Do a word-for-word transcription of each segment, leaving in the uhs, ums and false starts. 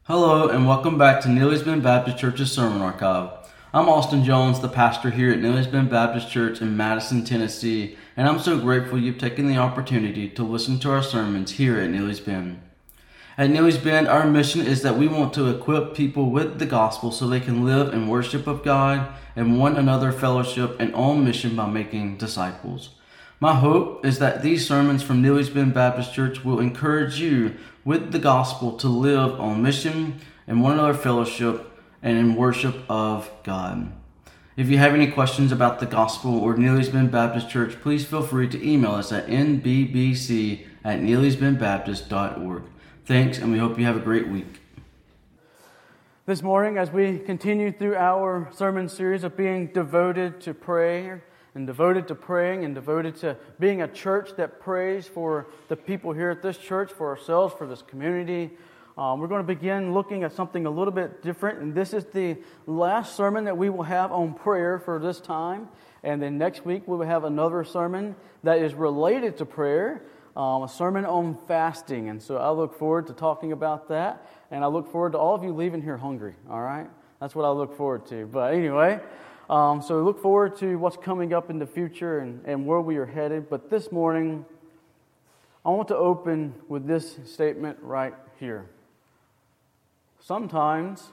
Hello and welcome back to Neely's Bend Baptist Church's Sermon Archive. I'm Austin Jones, the pastor here at Neely's Bend Baptist Church in Madison, Tennessee, and I'm so grateful you've taken the opportunity to listen to our sermons here at Neely's Bend. At Neely's Bend, our mission is that we want to equip people with the gospel so they can live in worship of God and one another fellowship and on mission by making disciples. My hope is that these sermons from Neely's Bend Baptist Church will encourage you with the gospel to live on mission and one another fellowship and in worship of God. If you have any questions about the gospel or Neely's Bend Baptist Church, please feel free to email us at n b b c at neelys bend baptist dot org. Thanks, and we hope you have a great week. This morning, as we continue through our sermon series of being devoted to prayer, and devoted to praying, and devoted to being a church that prays for the people here at this church, for ourselves, for this community, um, we're going to begin looking at something a little bit different. And this is the last sermon that we will have on prayer for this time. And then next week we will have another sermon that is related to prayer, um, a sermon on fasting. And so I look forward to talking about that. And I look forward to all of you leaving here hungry, all right? That's what I look forward to. But anyway... Um, so look forward to what's coming up in the future and, and where we are headed. But this morning, I want to open with this statement right here. Sometimes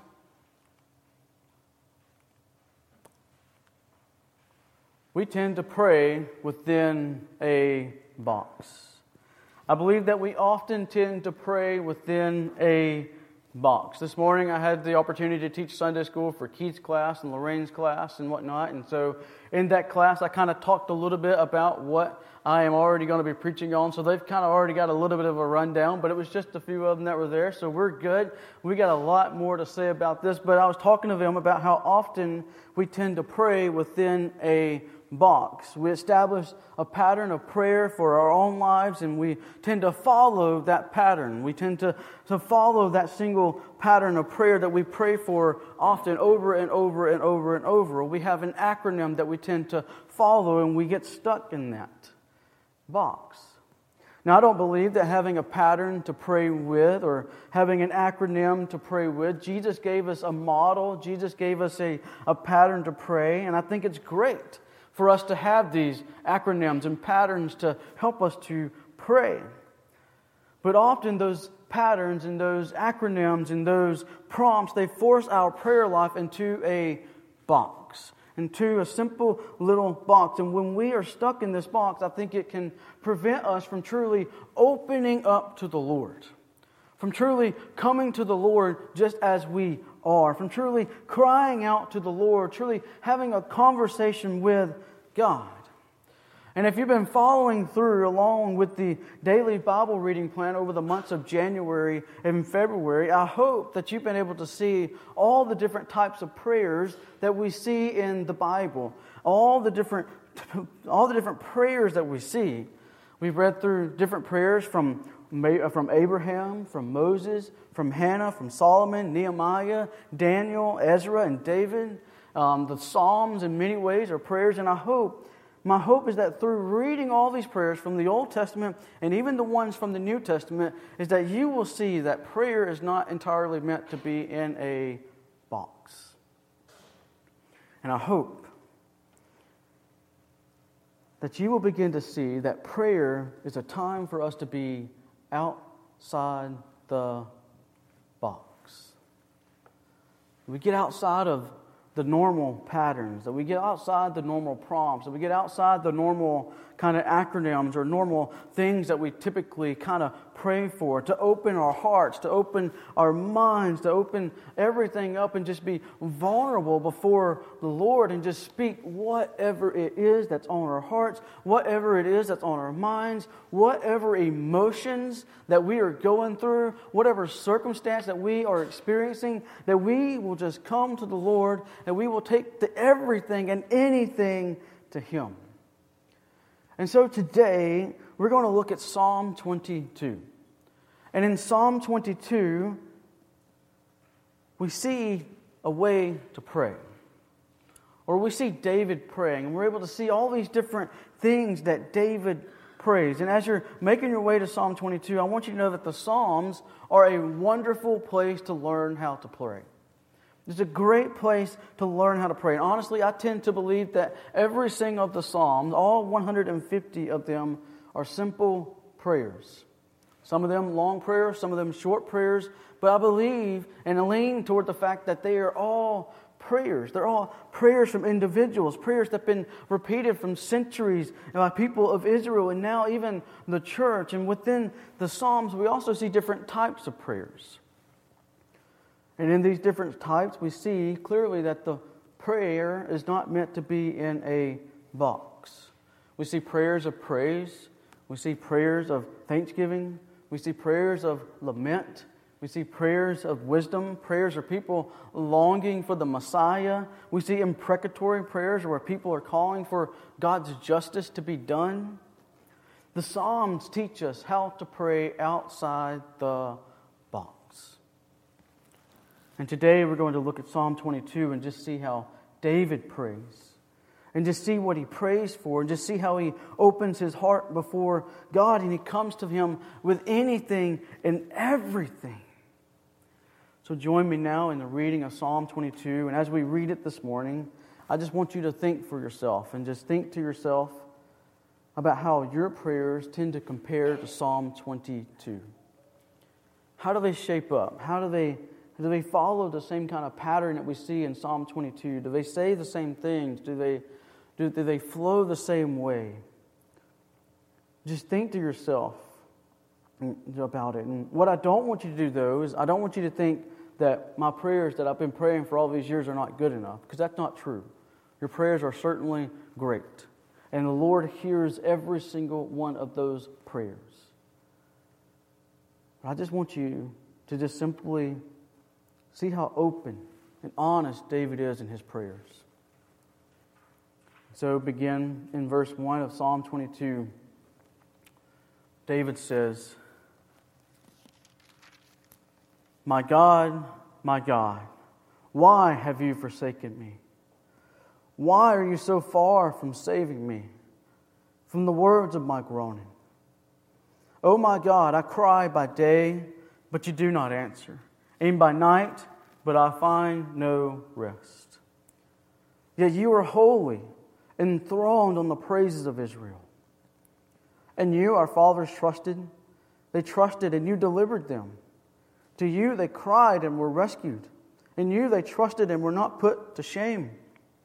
we tend to pray within a box. I believe that we often tend to pray within a box. This morning I had the opportunity to teach Sunday school for Keith's class and Lorraine's class and whatnot. And so in that class I kind of talked a little bit about what I am already going to be preaching on. So they've kind of already got a little bit of a rundown, but it was just a few of them that were there. So we're good. We got a lot more to say about this, but I was talking to them about how often we tend to pray within a box. We establish a pattern of prayer for our own lives, and we tend to follow that pattern. We tend to, to follow that single pattern of prayer that we pray for often over and over and over and over. We have an acronym that we tend to follow, and we get stuck in that box. Now, I don't believe that having a pattern to pray with or having an acronym to pray with, Jesus gave us a model. Jesus gave us a, a pattern to pray, and I think it's great for us to have these acronyms and patterns to help us to pray. But often those patterns and those acronyms and those prompts, they force our prayer life into a box, into a simple little box. And when we are stuck in this box, I think it can prevent us from truly opening up to the Lord, from truly coming to the Lord just as we are, from truly crying out to the Lord, truly having a conversation with God. And if you've been following through along with the daily Bible reading plan over the months of January and February, I hope that you've been able to see all the different types of prayers that we see in the Bible, all the different, all the different prayers that we see. We've read through different prayers from from Abraham, from Moses, from Hannah, from Solomon, Nehemiah, Daniel, Ezra, and David. Um, the Psalms in many ways are prayers, and I hope, my hope is that through reading all these prayers from the Old Testament and even the ones from the New Testament, is that you will see that prayer is not entirely meant to be in a box. And I hope that you will begin to see that prayer is a time for us to be outside the box. We get outside of the normal patterns, that we get outside the normal prompts, that we get outside the normal kind of acronyms or normal things that we typically kind of pray for, to open our hearts, to open our minds, to open everything up and just be vulnerable before the Lord and just speak whatever it is that's on our hearts, whatever it is that's on our minds, whatever emotions that we are going through, whatever circumstance that we are experiencing, that we will just come to the Lord and we will take the everything and anything to Him. And so today, we're going to look at Psalm twenty-two. And in Psalm twenty-two, we see a way to pray. Or we see David praying, and we're able to see all these different things that David praise. And as you're making your way to Psalm twenty-two, I want you to know that the Psalms are a wonderful place to learn how to pray. It's a great place to learn how to pray. And honestly, I tend to believe that every single of the Psalms, all one hundred fifty of them, are simple prayers. Some of them long prayers, some of them short prayers. But I believe and lean toward the fact that they are all prayers. They're all prayers from individuals, prayers that have been repeated from centuries by people of Israel and now even the church. And within the Psalms, we also see different types of prayers. And in these different types, we see clearly that the prayer is not meant to be in a box. We see prayers of praise. We see prayers of thanksgiving. We see prayers of lament. We see prayers of wisdom. Prayers of people longing for the Messiah. We see imprecatory prayers where people are calling for God's justice to be done. The Psalms teach us how to pray outside the box. And today we're going to look at Psalm twenty-two and just see how David prays. And just see what he prays for. And just see how he opens his heart before God. And he comes to Him with anything and everything. So join me now in the reading of Psalm twenty-two. And as we read it this morning, I just want you to think for yourself. And just think to yourself about how your prayers tend to compare to Psalm twenty-two. How do they shape up? How do they, do they follow the same kind of pattern that we see in Psalm twenty-two? Do they say the same things? Do they, do, do they flow the same way? Just think to yourself about it. And what I don't want you to do, though, is I don't want you to think that my prayers that I've been praying for all these years are not good enough, because that's not true. Your prayers are certainly great. And the Lord hears every single one of those prayers. But I just want you to just simply see how open and honest David is in his prayers. So begin in verse one of Psalm twenty-two. David says, "My God, my God, why have you forsaken me? Why are you so far from saving me from the words of my groaning? Oh my God, I cry by day, but you do not answer, and by night, but I find no rest. Yet you are holy, enthroned on the praises of Israel. And you, our fathers, trusted. They trusted, and you delivered them. To you they cried and were rescued. In you they trusted and were not put to shame.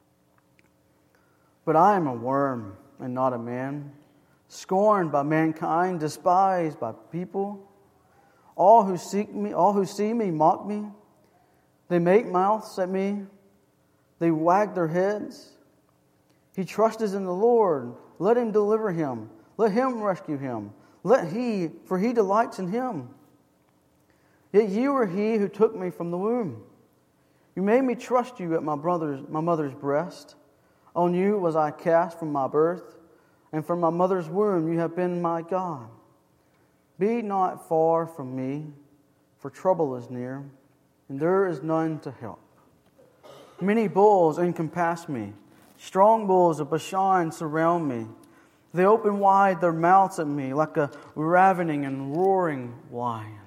But I am a worm and not a man, scorned by mankind, despised by people. All who seek me, all who see me mock me. They make mouths at me. They wag their heads. He trusts in the Lord. Let him deliver him. Let him rescue him. Let he, for he delights in him. Yet you are he who took me from the womb. You made me trust you at my brother's, my mother's breast. On you was I cast from my birth, and from my mother's womb you have been my God. Be not far from me, for trouble is near, and there is none to help. Many bulls encompass me. Strong bulls of Bashan surround me. They open wide their mouths at me like a ravening and roaring lion.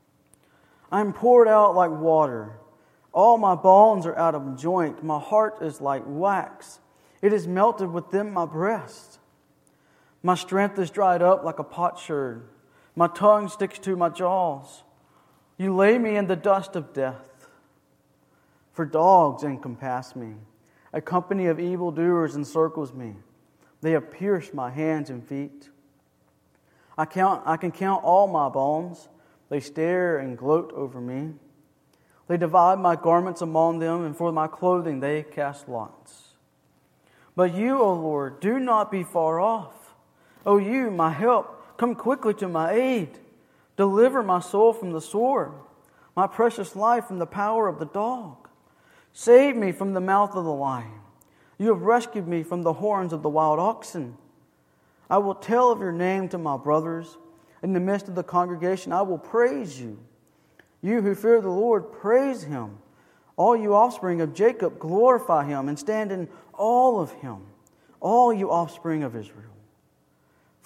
I am poured out like water. All my bones are out of joint. My heart is like wax. It is melted within my breast. My strength is dried up like a potsherd. My tongue sticks to my jaws. You lay me in the dust of death. For dogs encompass me. A company of evildoers encircles me. They have pierced my hands and feet. I count. I can count all my bones. They stare and gloat over me. They divide my garments among them, and for my clothing they cast lots. But you, O Lord, do not be far off. O you, my help, come quickly to my aid. Deliver my soul from the sword, my precious life from the power of the dog. Save me from the mouth of the lion. You have rescued me from the horns of the wild oxen. I will tell of your name to my brothers. In the midst of the congregation, I will praise you. You who fear the Lord, praise Him. All you offspring of Jacob, glorify Him and stand in awe of Him. All you offspring of Israel.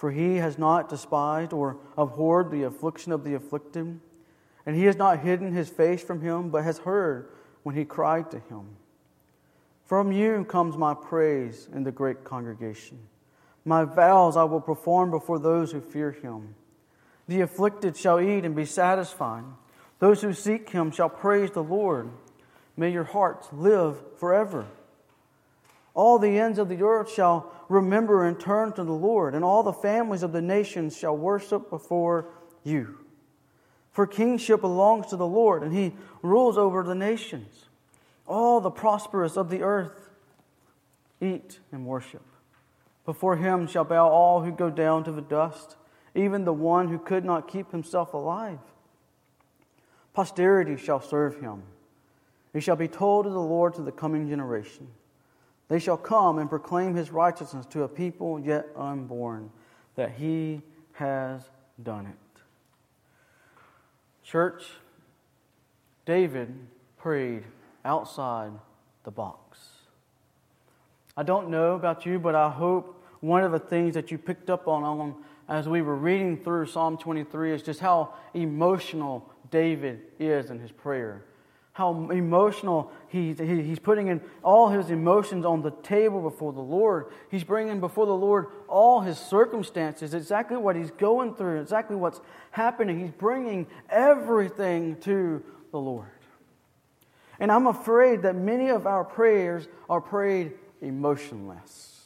For he has not despised or abhorred the affliction of the afflicted, and he has not hidden his face from him, but has heard when he cried to him. From you comes my praise in the great congregation. My vows I will perform before those who fear him. The afflicted shall eat and be satisfied. Those who seek him shall praise the Lord. May your hearts live forever. All the ends of the earth shall remember and turn to the Lord, and all the families of the nations shall worship before you. For kingship belongs to the Lord, and he rules over the nations. All the prosperous of the earth eat and worship. Before him shall bow all who go down to the dust, even the one who could not keep himself alive. Posterity shall serve him. He shall be told of the Lord to the coming generation. They shall come and proclaim his righteousness to a people yet unborn, that he has done it. Church, David prayed outside the box. I don't know about you, but I hope one of the things that you picked up on, on as we were reading through Psalm twenty-three is just how emotional David is in his prayer. How emotional he, he, he's putting in all his emotions on the table before the Lord. He's bringing before the Lord all his circumstances, exactly what he's going through, exactly what's happening. He's bringing everything to the Lord. And I'm afraid that many of our prayers are prayed emotionless.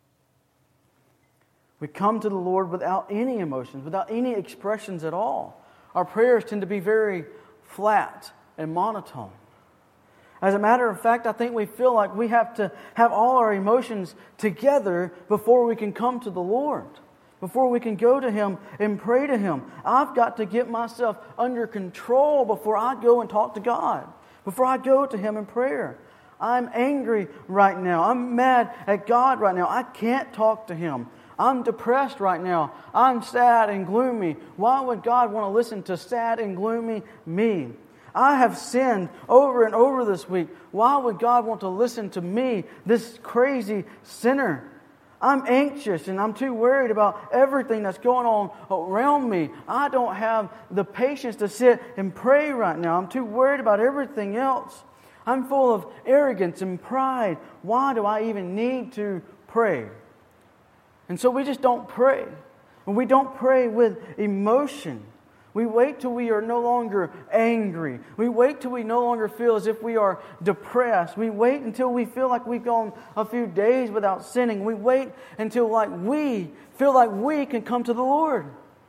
We come to the Lord without any emotions, without any expressions at all. Our prayers tend to be very flat and monotone. As a matter of fact, I think we feel like we have to have all our emotions together before we can come to the Lord, before we can go to Him and pray to Him. I've got to get myself under control before I go and talk to God, before I go to Him in prayer. I'm angry right now. I'm mad at God right now. I can't talk to Him. I'm depressed right now. I'm sad and gloomy. Why would God want to listen to sad and gloomy me? I have sinned over and over this week. Why would God want to listen to me, this crazy sinner? I'm anxious and I'm too worried about everything that's going on around me. I don't have the patience to sit and pray right now. I'm too worried about everything else. I'm full of arrogance and pride. Why do I even need to pray? And so we just don't pray. And we don't pray with emotion. We wait till we are no longer angry. We wait till we no longer feel as if we are depressed. We wait until we feel like we've gone a few days without sinning. We wait until like we feel like we can come to the Lord.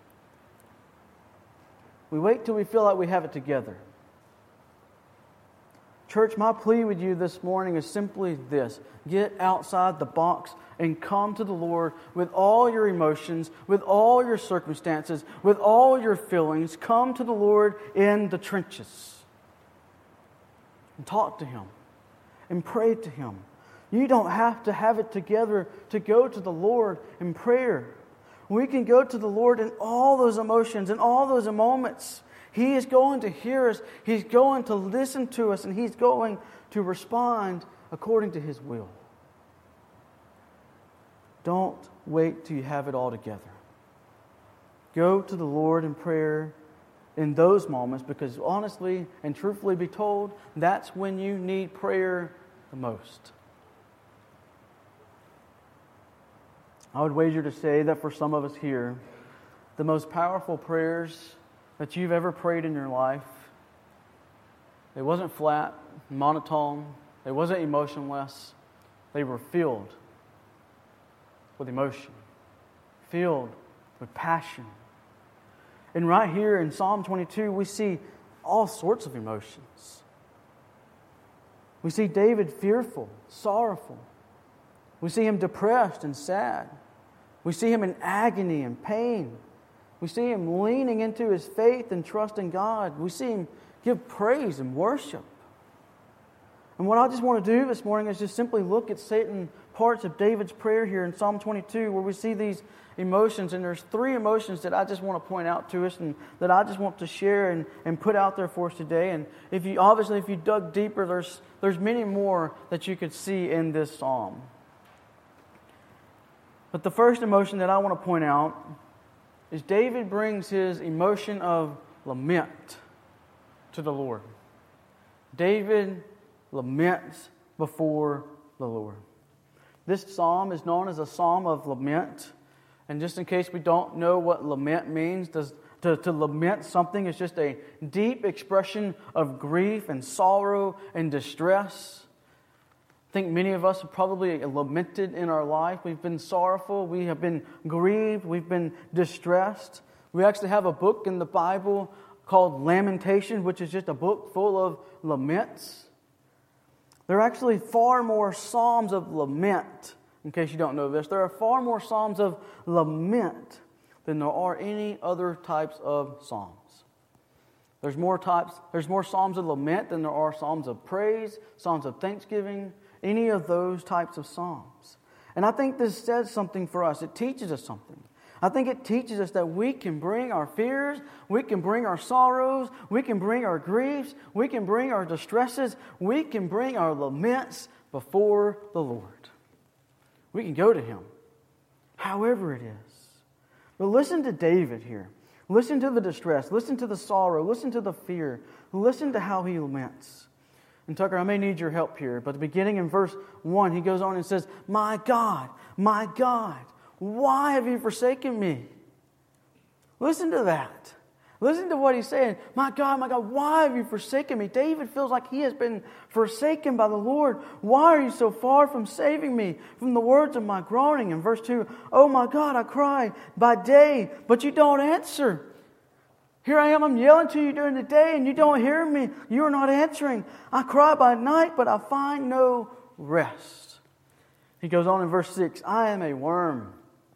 We wait till we feel like we have it together. Church, my plea with you this morning is simply this. Get outside the box and come to the Lord with all your emotions, with all your circumstances, with all your feelings. Come to the Lord in the trenches. And talk to Him. And pray to Him. You don't have to have it together to go to the Lord in prayer. We can go to the Lord in all those emotions, in all those moments. He is going to hear us. He's going to listen to us. And He's going to respond according to His will. Don't wait till you have it all together. Go to the Lord in prayer in those moments, because honestly and truthfully be told, that's when you need prayer the most. I would wager to say that for some of us here, the most powerful prayers that you've ever prayed in your life, it wasn't flat, monotone, it wasn't emotionless, they were filled with emotion, filled with passion. And right here in Psalm twenty-two, we see all sorts of emotions. We see David fearful, sorrowful. We see him depressed and sad. We see him in agony and pain. We see him leaning into his faith and trusting God. We see him give praise and worship. And what I just want to do this morning is just simply look at certain parts of David's prayer here in Psalm twenty-two, where we see these emotions. And there's three emotions that I just want to point out to us and that I just want to share and, and put out there for us today. And if you obviously, if you dug deeper, there's there's many more that you could see in this psalm. But the first emotion that I want to point out is David brings his emotion of lament to the Lord. David laments before the Lord. This psalm is known as a psalm of lament. And just in case we don't know what lament means, does, to, to lament something is just a deep expression of grief and sorrow and distress. I think many of us have probably lamented in our life. We've been sorrowful. We have been grieved. We've been distressed. We actually have a book in the Bible called Lamentation, which is just a book full of laments. There are actually far more psalms of lament. In case you don't know this, there are far more psalms of lament than there are any other types of psalms. There's more types. There's more psalms of lament than there are psalms of praise, psalms of thanksgiving, any of those types of psalms. And I think this says something for us. It teaches us something. I think it teaches us that we can bring our fears, we can bring our sorrows, we can bring our griefs, we can bring our distresses, we can bring our laments before the Lord. We can go to Him, however it is. But listen to David here. Listen to the distress. Listen to the sorrow. Listen to the fear. Listen to how he laments. And Tucker, I may need your help here, but beginning in verse one, he goes on and says, "My God, my God, why have you forsaken me?" Listen to that. Listen to what he's saying. My God, my God, why have you forsaken me? David feels like he has been forsaken by the Lord. Why are you so far from saving me from the words of my groaning? In verse two, "Oh my God, I cry by day, but you don't answer. Here I am, I'm yelling to you during the day and you don't hear me. You are not answering. I cry by night, but I find no rest." He goes on in verse six, "I am a worm,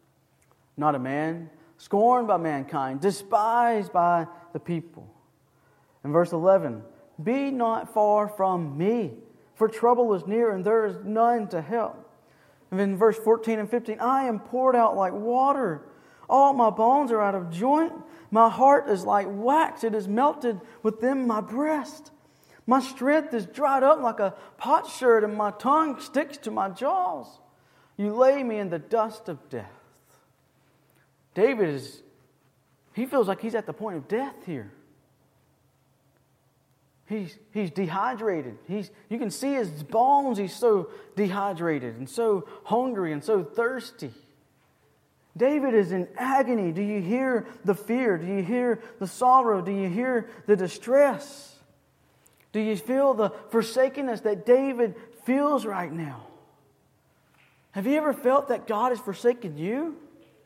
not a man, scorned by mankind, despised by the people." In verse eleven, "Be not far from me, for trouble is near and there is none to help." And then in verse fourteen and fifteen, "I am poured out like water. All my bones are out of joint. My heart is like wax. It is melted within my breast. My strength is dried up like a potsherd, and my tongue sticks to my jaws. You lay me in the dust of death." David is, he feels like he's at the point of death here. He's, he's dehydrated. He's, you can see his bones. He's so dehydrated and so hungry and so thirsty. David is in agony. Do you hear the fear? Do you hear the sorrow? Do you hear the distress? Do you feel the forsakenness that David feels right now? Have you ever felt that God has forsaken you?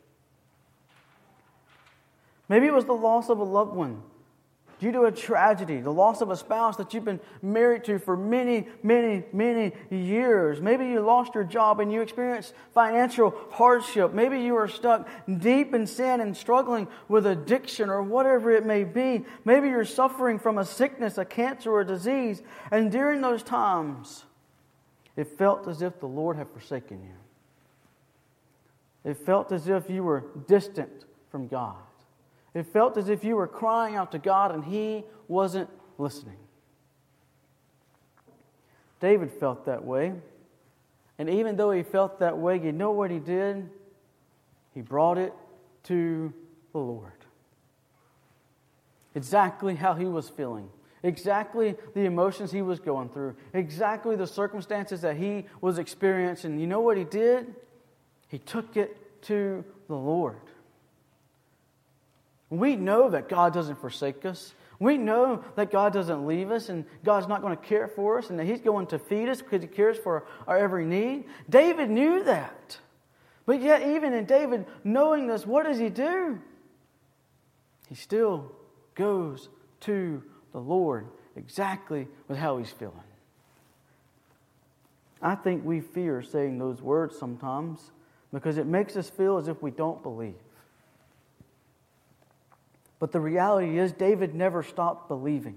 Maybe it was the loss of a loved one due to a tragedy, the loss of a spouse that you've been married to for many, many, many years. Maybe you lost your job and you experienced financial hardship. Maybe you are stuck deep in sin and struggling with addiction or whatever it may be. Maybe you're suffering from a sickness, a cancer, or a disease. And during those times, it felt as if the Lord had forsaken you. It felt as if you were distant from God. It felt as if you were crying out to God and He wasn't listening. David felt that way. And even though he felt that way, you know what he did? He brought it to the Lord. Exactly how he was feeling. Exactly the emotions he was going through. Exactly the circumstances that he was experiencing. You know what he did? He took it to the Lord. We know that God doesn't forsake us. We know that God doesn't leave us and God's not going to care for us and that He's going to feed us because He cares for our every need. David knew that. But yet even in David knowing this, what does he do? He still goes to the Lord exactly with how he's feeling. I think we fear saying those words sometimes because it makes us feel as if we don't believe. But the reality is, David never stopped believing.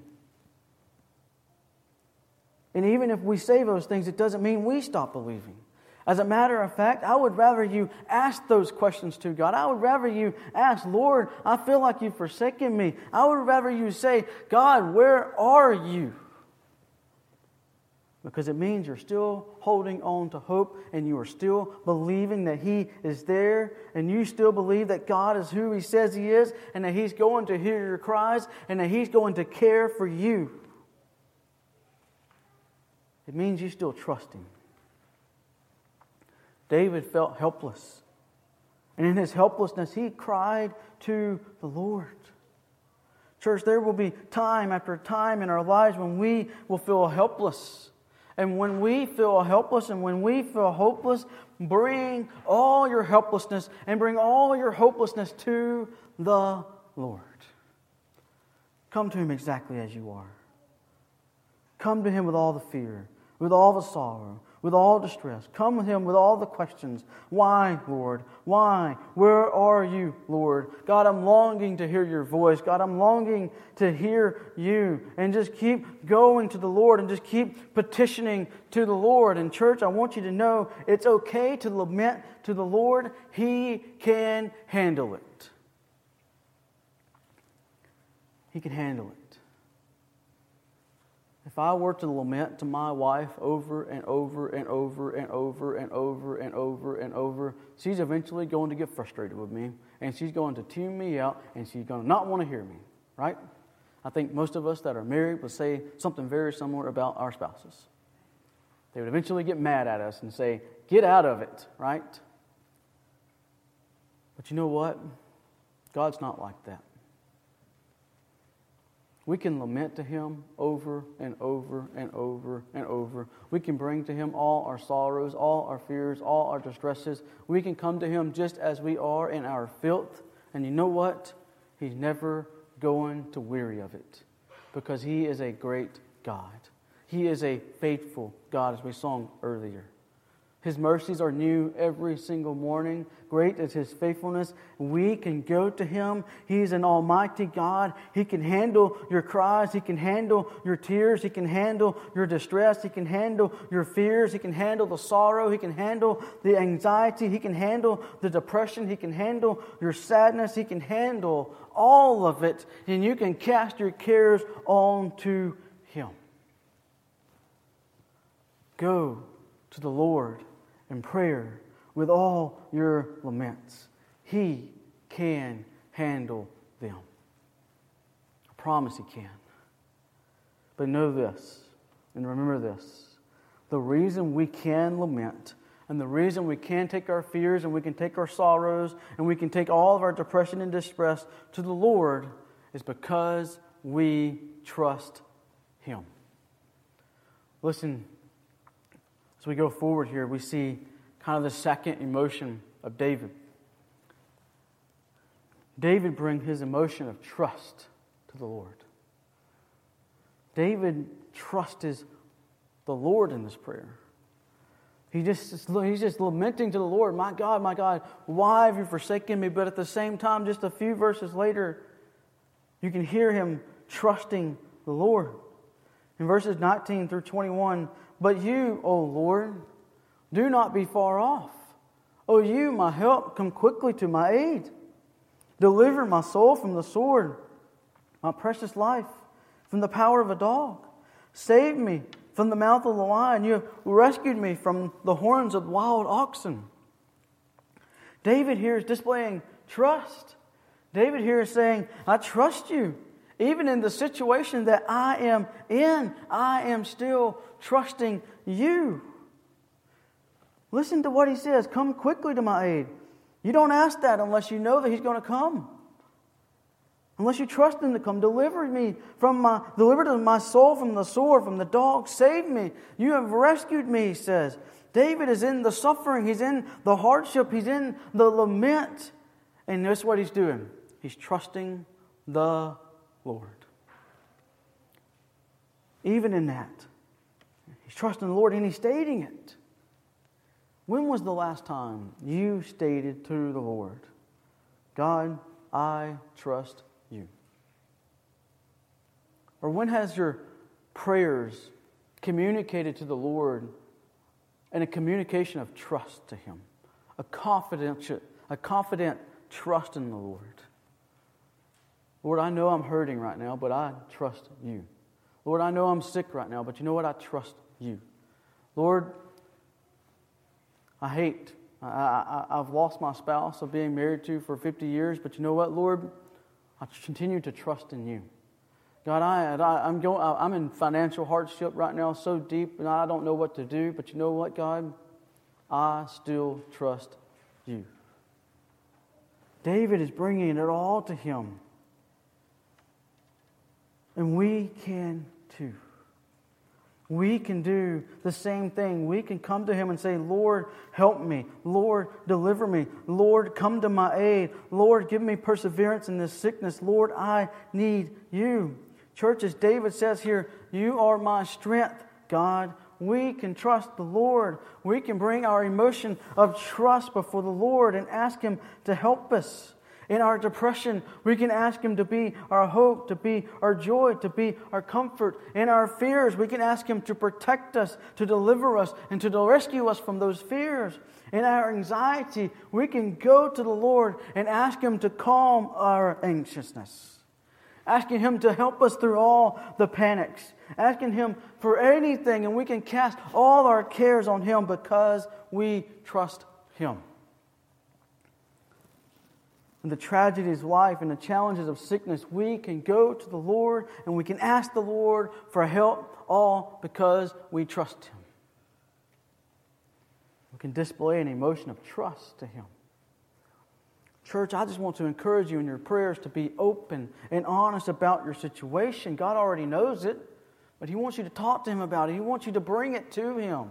And even if we say those things, it doesn't mean we stop believing. As a matter of fact, I would rather you ask those questions to God. I would rather you ask, "Lord, I feel like you've forsaken me." I would rather you say, "God, where are you?" Because it means you're still holding on to hope and you are still believing that He is there, and you still believe that God is who He says He is, and that He's going to hear your cries, and that He's going to care for you. It means you still trust Him. David felt helpless. And in his helplessness, he cried to the Lord. Church, there will be time after time in our lives when we will feel helpless. And when we feel helpless and when we feel hopeless, bring all your helplessness and bring all your hopelessness to the Lord. Come to Him exactly as you are. Come to Him with all the fear, with all the sorrow, with all distress. Come with Him with all the questions. Why, Lord? Why? Where are you, Lord? God, I'm longing to hear your voice. God, I'm longing to hear you. And just keep going to the Lord and just keep petitioning to the Lord. And church, I want you to know it's okay to lament to the Lord. He can handle it. He can handle it. If I were to lament to my wife over and over and over and over and over and over and over, she's eventually going to get frustrated with me, and she's going to tune me out, and she's going to not want to hear me, right? I think most of us that are married would say something very similar about our spouses. They would eventually get mad at us and say, get out of it, right? But you know what? God's not like that. We can lament to Him over and over and over and over. We can bring to Him all our sorrows, all our fears, all our distresses. We can come to Him just as we are in our filth. And you know what? He's never going to weary of it, because He is a great God. He is a faithful God, as we sang earlier. His mercies are new every single morning. Great is His faithfulness. We can go to Him. He's an almighty God. He can handle your cries. He can handle your tears. He can handle your distress. He can handle your fears. He can handle the sorrow. He can handle the anxiety. He can handle the depression. He can handle your sadness. He can handle all of it. And you can cast your cares onto Him. Go to the Lord in prayer with all your laments. He can handle them. I promise He can. But know this, and remember this. The reason we can lament, and the reason we can take our fears, and we can take our sorrows, and we can take all of our depression and distress to the Lord, is because we trust Him. Listen, as we go forward here, we see kind of the second emotion of David. David brings his emotion of trust to the Lord. David trusts the Lord in this prayer. He just, he's just lamenting to the Lord, my God, my God, why have you forsaken me? But at the same time, just a few verses later, you can hear him trusting the Lord. In verses nineteen through twenty-one, but you, O Lord, do not be far off. O you, my help, come quickly to my aid. Deliver my soul from the sword, my precious life from the power of a dog. Save me from the mouth of the lion. You have rescued me from the horns of wild oxen. David here is displaying trust. David here is saying, I trust you. Even in the situation that I am in, I am still trusting you. Listen to what he says. Come quickly to my aid. You don't ask that unless you know that He's going to come. Unless you trust Him to come. Deliver me from my, deliver my soul from the sword, from the dog. Save me. You have rescued me, he says. David is in the suffering. He's in the hardship. He's in the lament. And that's what he's doing. He's trusting the Lord. Even in that, he's trusting the Lord and he's stating it. When was the last time you stated to the Lord, God, I trust you? Or when has your prayers communicated to the Lord in a communication of trust to Him? A confident, a confident trust in the Lord. Lord, I know I'm hurting right now, but I trust you. Lord, I know I'm sick right now, but you know what? I trust you. Lord, I hate, I, I, I've lost my spouse of being married to for fifty years, but you know what, Lord? I continue to trust in you. God, I, I, I'm going. I'm in financial hardship right now, so deep, and I don't know what to do. But you know what, God? I still trust you. David is bringing it all to Him, and we can too. We can do the same thing. We can come to Him and say, Lord, help me. Lord, deliver me. Lord, come to my aid. Lord, give me perseverance in this sickness. Lord, I need you. Church, as David says here, you are my strength, God. We can trust the Lord. We can bring our emotion of trust before the Lord and ask Him to help us. In our depression, we can ask Him to be our hope, to be our joy, to be our comfort. In our fears, we can ask Him to protect us, to deliver us, and to rescue us from those fears. In our anxiety, we can go to the Lord and ask Him to calm our anxiousness. Asking Him to help us through all the panics. Asking Him for anything, and we can cast all our cares on Him because we trust Him. In the tragedies of life and the challenges of sickness, we can go to the Lord and we can ask the Lord for help, all because we trust Him. We can display an emotion of trust to Him. Church, I just want to encourage you in your prayers to be open and honest about your situation. God already knows it, but He wants you to talk to Him about it. He wants you to bring it to Him.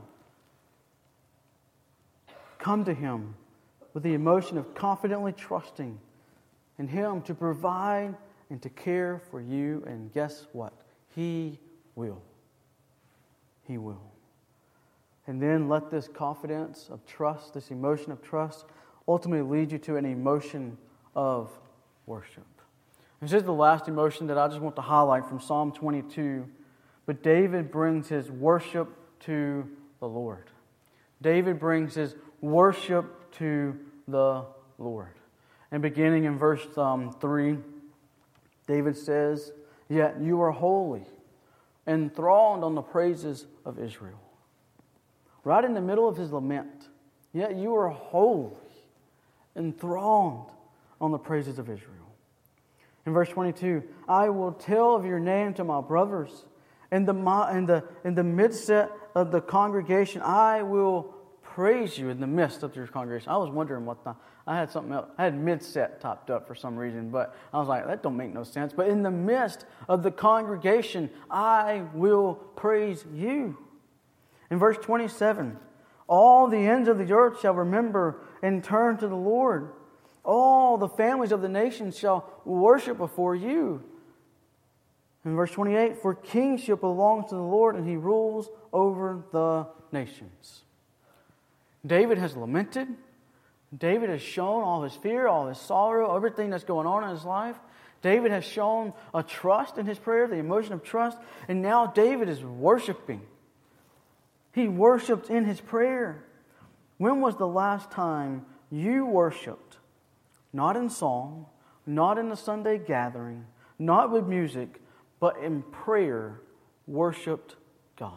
Come to Him with the emotion of confidently trusting in Him to provide and to care for you. And guess what? He will. He will. And then let this confidence of trust, this emotion of trust, ultimately lead you to an emotion of worship. This is the last emotion that I just want to highlight from Psalm twenty-two. But David brings his worship to the Lord. David brings his worship to the Lord. And beginning in verse um, three, David says, "Yet you are holy, enthroned on the praises of Israel." Right in the middle of his lament, "Yet you are holy, enthroned on the praises of Israel." In verse twenty-two, "I will tell of your name to my brothers. In the, in the, in the midst of the congregation, I will praise you in the midst of your congregation." I was wondering what the... I had something else. I had mid-set topped up for some reason, but I was like, that don't make no sense. But in the midst of the congregation, I will praise you. In verse twenty-seven, "All the ends of the earth shall remember and turn to the Lord. All the families of the nations shall worship before you." In verse twenty-eight, "For kingship belongs to the Lord, and He rules over the nations." David has lamented. David has shown all his fear, all his sorrow, everything that's going on in his life. David has shown a trust in his prayer, the emotion of trust. And now David is worshiping. He worshiped in his prayer. When was the last time you worshiped? Not in song, not in the Sunday gathering, not with music, but in prayer, worshiped God.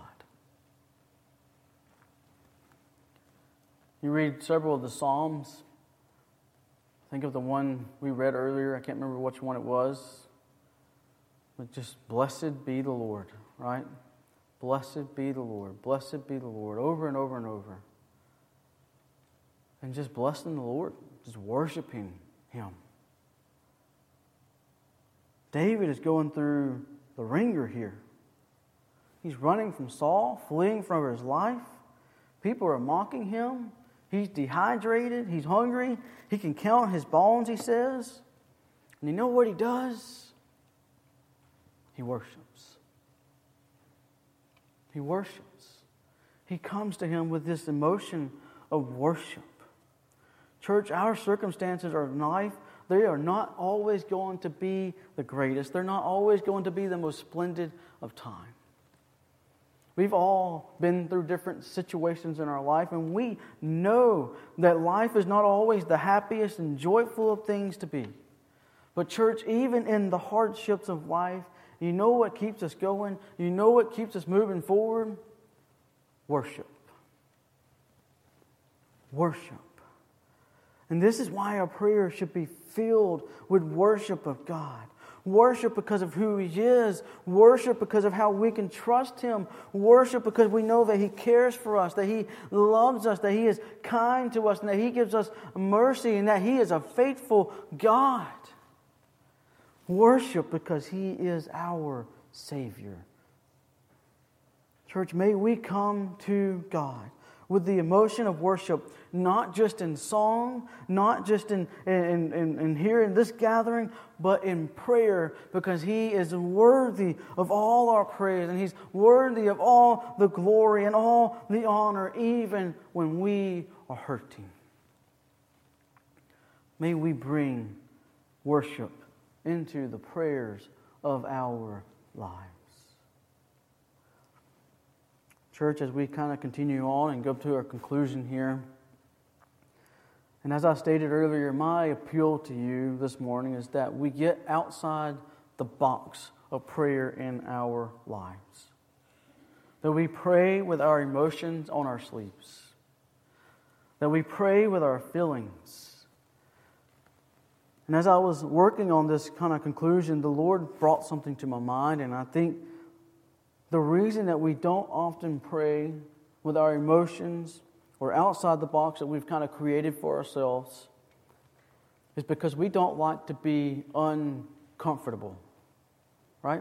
You read several of the Psalms. Think of the one we read earlier. I can't remember which one it was. But just, blessed be the Lord, right? Blessed be the Lord. Blessed be the Lord. Over and over and over. And just blessing the Lord. Just worshiping Him. David is going through the ringer here. He's running from Saul, fleeing from his life. People are mocking him. He's dehydrated. He's hungry. He can count his bones, he says. And you know what he does? He worships. He worships. He comes to Him with this emotion of worship. Church, our circumstances in life, they are not always going to be the greatest. They're not always going to be the most splendid of time. We've all been through different situations in our life, and we know that life is not always the happiest and joyful of things to be. But church, even in the hardships of life, you know what keeps us going? You know what keeps us moving forward? Worship. worship. And this is why our prayer should be filled with worship of God. Worship because of who He is. Worship because of how we can trust Him. Worship because we know that He cares for us, that He loves us, that He is kind to us, and that He gives us mercy, and that He is a faithful God. Worship because He is our Savior. Church, may we come to God with the emotion of worship, not just in song, not just in, in, in, in here in this gathering, but in prayer, because He is worthy of all our praise, and He's worthy of all the glory and all the honor, even when we are hurting. May we bring worship into the prayers of our lives. Church, as we kind of continue on and go to our conclusion here, and as I stated earlier, my appeal to you this morning is that we get outside the box of prayer in our lives. That we pray with our emotions on our sleeves. That we pray with our feelings. And as I was working on this kind of conclusion, the Lord brought something to my mind, and I think the reason that we don't often pray with our emotions or outside the box that we've kind of created for ourselves is because we don't like to be uncomfortable. Right?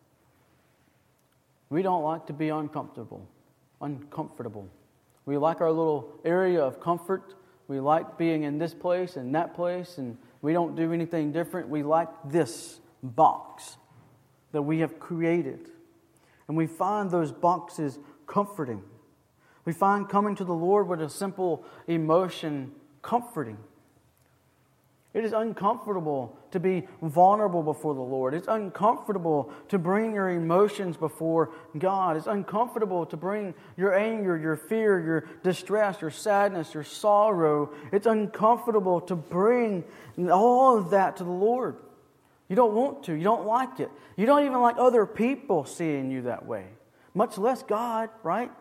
We don't like to be uncomfortable. Uncomfortable. We like our little area of comfort. We like being in this place and that place, and we don't do anything different. We like this box that we have created. And we find those boxes comforting. We find coming to the Lord with a simple emotion comforting. It is uncomfortable to be vulnerable before the Lord. It's uncomfortable to bring your emotions before God. It's uncomfortable to bring your anger, your fear, your distress, your sadness, your sorrow. It's uncomfortable to bring all of that to the Lord. You don't want to. You don't like it. You don't even like other people seeing you that way, much less God, right?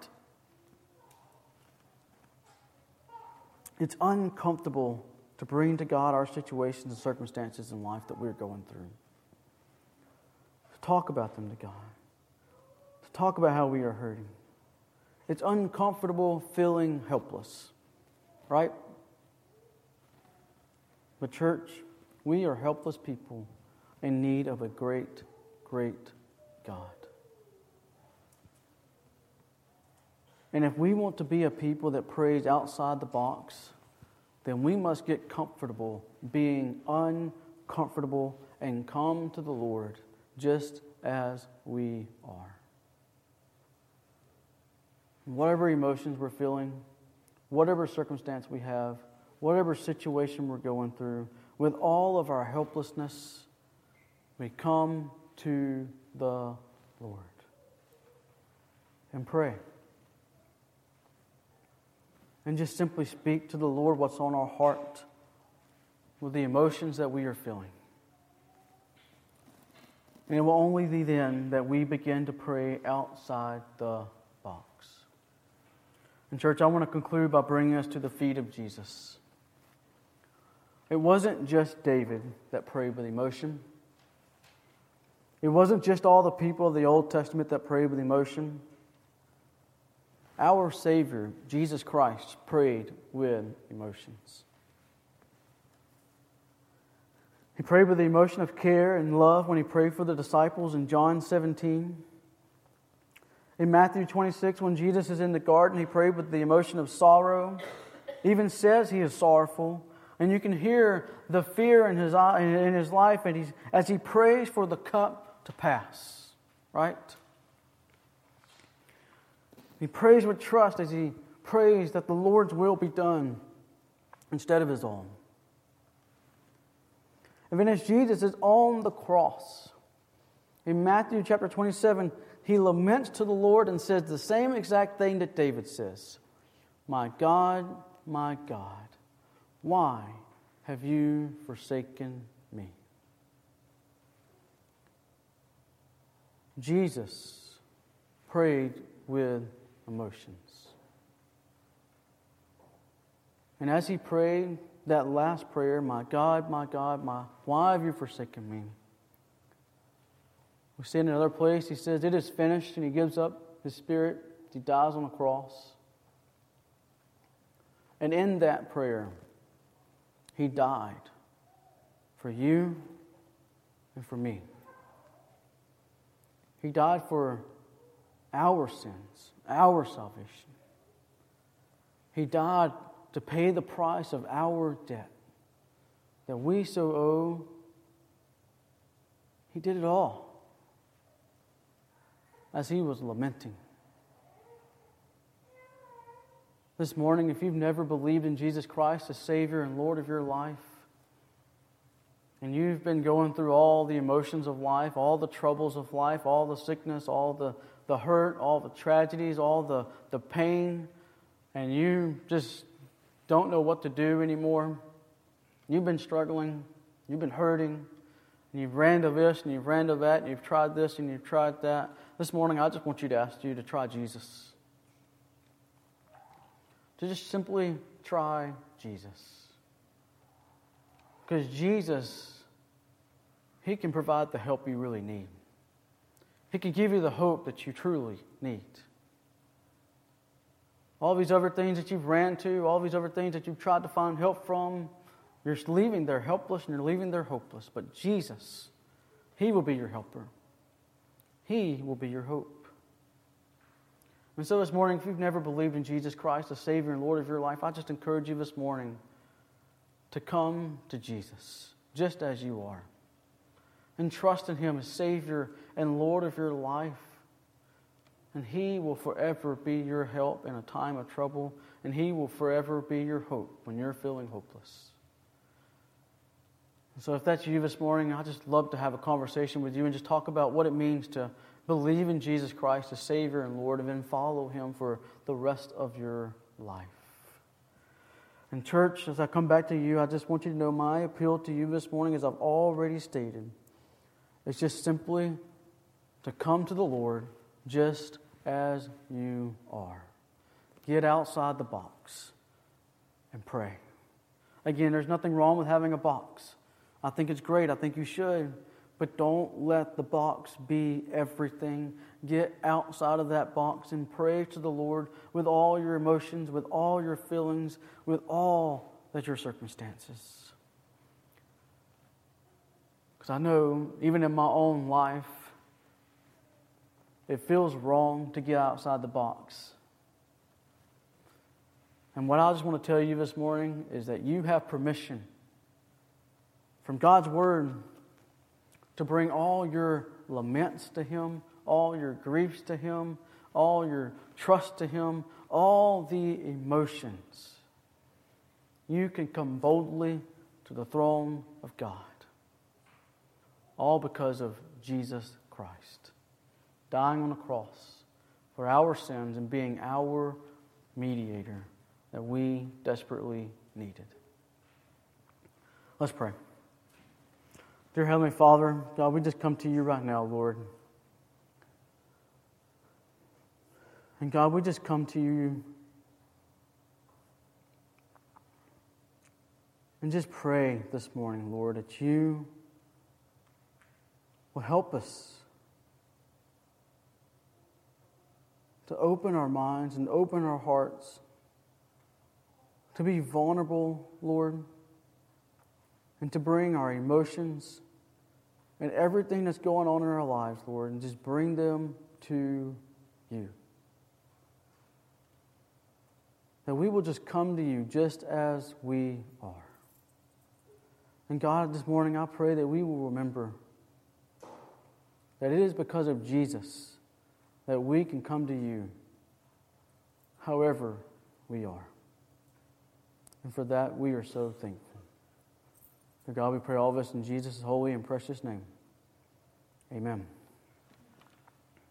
It's uncomfortable to bring to God our situations and circumstances in life that we're going through. To talk about them to God. To talk about how we are hurting. It's uncomfortable feeling helpless, right? But church, we are helpless people in need of a great, great God. And if we want to be a people that prays outside the box, then we must get comfortable being uncomfortable and come to the Lord just as we are. Whatever emotions we're feeling, whatever circumstance we have, whatever situation we're going through, with all of our helplessness, we come to the Lord and pray. And just simply speak to the Lord what's on our heart with the emotions that we are feeling. And it will only be then that we begin to pray outside the box. And church, I want to conclude by bringing us to the feet of Jesus. It wasn't just David that prayed with emotion. It wasn't just all the people of the Old Testament that prayed with emotion. Our Savior, Jesus Christ, prayed with emotions. He prayed with the emotion of care and love when He prayed for the disciples in John seventeen. In Matthew twenty-six, when Jesus is in the garden, He prayed with the emotion of sorrow. He even says He is sorrowful. And you can hear the fear in His eye, in His life and he's, as He prays for the cup to pass. Right? He prays with trust as He prays that the Lord's will be done instead of His own. And then as Jesus is on the cross, in Matthew chapter twenty-seven, He laments to the Lord and says the same exact thing that David says. My God, my God, why have you forsaken me? Jesus prayed with emotions. And as he prayed that last prayer, my God, my God, my, why have you forsaken me? We see in another place, he says, it is finished, and he gives up his spirit. He dies on the cross. And in that prayer, he died for you and for me. He died for our sins, our salvation. He died to pay the price of our debt that we so owe. He did it all as he was lamenting. This morning, if you've never believed in Jesus Christ as Savior and Lord of your life, and you've been going through all the emotions of life, all the troubles of life, all the sickness, all the, the hurt, all the tragedies, all the, the pain, and you just don't know what to do anymore, you've been struggling, you've been hurting, and you've ran to this and you've ran to that, and you've tried this and you've tried that. This morning, I just want you to ask you to try Jesus. To just simply try Jesus. Because Jesus, He can provide the help you really need. He can give you the hope that you truly need. All these other things that you've ran to, all these other things that you've tried to find help from, you're leaving there helpless and you're leaving there hopeless. But Jesus, He will be your helper. He will be your hope. And so this morning, if you've never believed in Jesus Christ as Savior and Lord of your life, I just encourage you this morning to come to Jesus, just as you are, and trust in Him as Savior and Lord of your life. And He will forever be your help in a time of trouble, and He will forever be your hope when you're feeling hopeless. And so if that's you this morning, I'd just love to have a conversation with you and just talk about what it means to believe in Jesus Christ as Savior and Lord, and then follow Him for the rest of your life. And church, as I come back to you, I just want you to know my appeal to you this morning, as I've already stated, is just simply to come to the Lord just as you are. Get outside the box and pray. Again, there's nothing wrong with having a box. I think it's great. I think you should. But don't let the box be everything. Get outside of that box and pray to the Lord with all your emotions, with all your feelings, with all that your circumstances. Because I know, even in my own life, it feels wrong to get outside the box. And what I just want to tell you this morning is that you have permission from God's Word to bring all your laments to Him, all your griefs to Him, all your trust to Him, all the emotions. You can come boldly to the throne of God. All because of Jesus Christ, dying on the cross for our sins and being our mediator that we desperately needed. Let's pray. Dear Heavenly Father, God, we just come to you right now, Lord. And God, we just come to you and just pray this morning, Lord, that you will help us to open our minds and open our hearts to be vulnerable, Lord, and to bring our emotions and everything that's going on in our lives, Lord, and just bring them to you. That we will just come to you just as we are. And God, this morning I pray that we will remember that it is because of Jesus that we can come to you however we are. And for that, we are so thankful. For God, we pray all this in Jesus' holy and precious name. Amen.